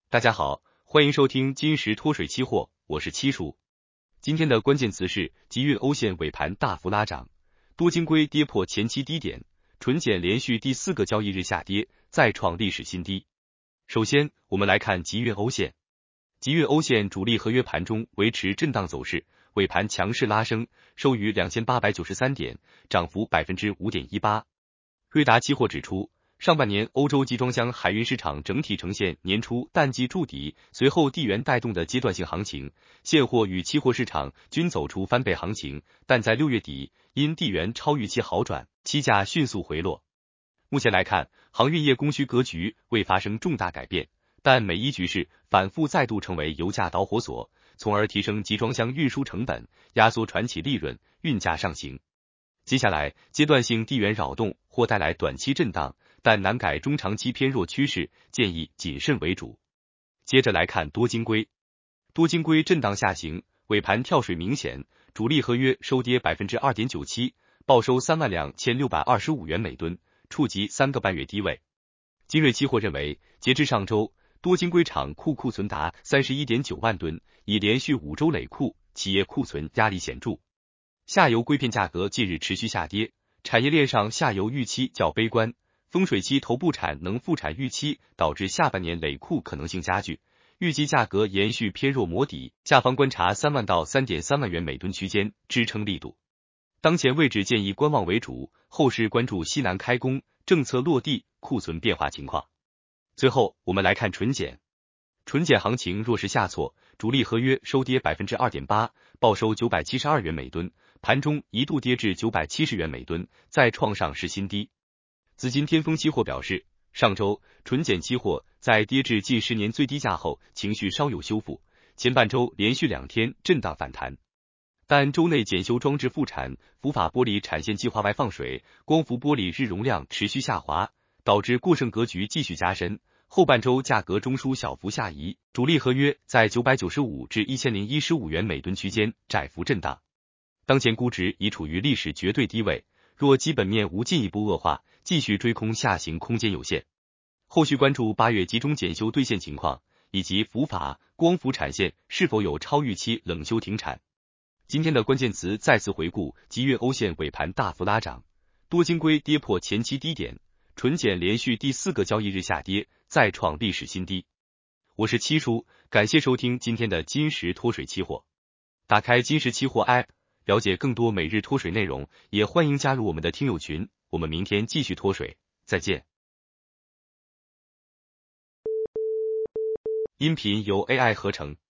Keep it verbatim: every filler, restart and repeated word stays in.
大家好，欢迎收听金石脱水期货，我是七叔。今天的关键词是集运欧线尾盘大幅拉涨，多晶硅跌破前期低点，纯碱连续第四个交易日下跌，再创历史新低。首先，我们来看集运欧线。集运欧线主力合约盘中维持震荡走势，尾盘强势拉升，收于两千八百九十三点，涨幅 百分之五点一八。瑞达期货指出，上半年欧洲集装箱海运市场整体呈现年初淡季筑底，随后地缘带动的阶段性行情，现货与期货市场均走出翻倍行情，但在六月底因地缘超预期好转，期价迅速回落。目前来看，航运业供需格局未发生重大改变，但美伊局势反复再度成为油价导火索，从而提升集装箱运输成本，压缩船企利润，运价上行。接下来，阶段性地缘扰动或带来短期震荡，但难改中长期偏弱趋势，建议谨慎为主。接着来看多晶硅，多晶硅震荡下行，尾盘跳水明显，主力合约收跌 百分之二点九七， 报收三万两千六百二十五元每吨，触及三个半月低位。金瑞期货认为，截至上周，多晶硅厂库库存达 三十一点九万吨，已连续五周累库，企业库存压力显著。下游硅片价格近日持续下跌，产业链上下游预期较悲观，丰水期头部产能复产预期导致下半年累库可能性加剧，预计价格延续偏弱磨底，下方观察三万到 三点三万元每吨区间支撑力度。当前位置建议观望为主，后市关注西南开工、政策落地、库存变化情况。最后，我们来看纯碱。纯碱行情弱势下挫，主力合约收跌 百分之二点八， 报收九百七十二元每吨，盘中一度跌至九百七十元每吨，再创上市新低。紫金天风期货表示，上周纯碱期货在跌至近十年最低价后，情绪稍有修复，前半周连续两天震荡反弹，但周内检修装置复产、浮法玻璃产线计划外放水、光伏玻璃日容量持续下滑，导致过剩格局继续加深。后半周价格中枢小幅下移，主力合约在九百九十五至一千零一十五元每吨区间窄幅震荡。当前估值已处于历史绝对低位，若基本面无进一步恶化，继续追空下行空间有限。后续关注八月集中检修兑现情况，以及浮法、光伏产线是否有超预期冷修停产。今天的关键词再次回顾集运欧线尾盘大幅拉涨，多晶硅跌破前期低点，纯碱连续第四个交易日下跌，再创历史新低。我是七叔，感谢收听今天的金石脱水期货。打开金石期货 App， 了解更多每日脱水内容，也欢迎加入我们的听友群。我们明天继续脱水，再见。音频由 A I 合成。